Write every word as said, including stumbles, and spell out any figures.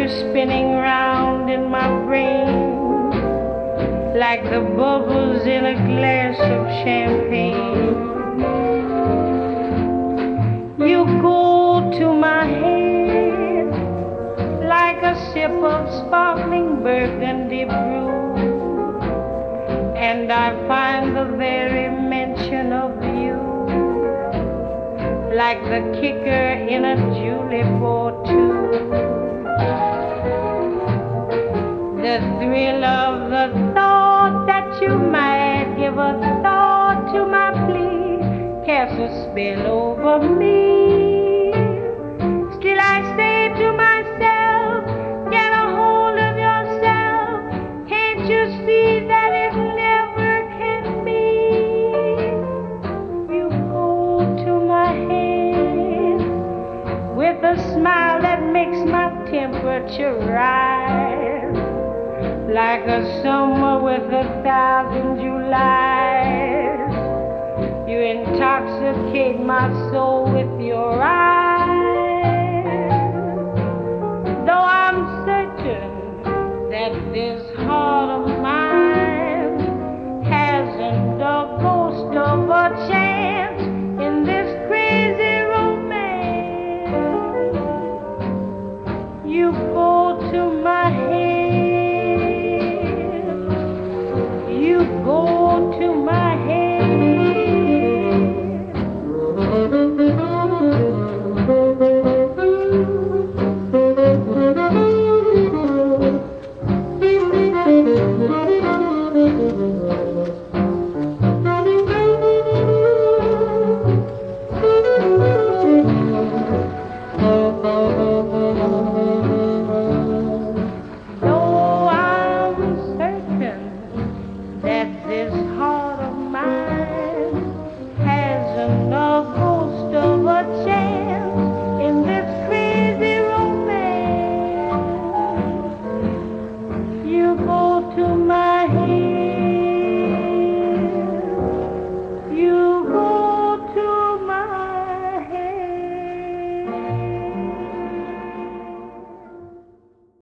you're spinning round in my brain like the bubbles in a glass of champagne. You go to my head like a sip of sparkling burgundy brew, and I find the very mention of you like the kicker in a julep or two. The thrill of the thought that you might give a thought to my plea casts a spell over me. Still I say to myself, get a hold of yourself. Can't you see that it never can be? You go to my head with a smile that makes my temperature rise, like a summer with a thousand Julys. You intoxicate my soul with your eyes. Though I'm certain that this heart of mine hasn't a ghost of a chance in this crazy romance, you go to my head, you go to my head. Though I'm certain that this heart of mine hasn't a ghost of a chance in this crazy romance, you go to my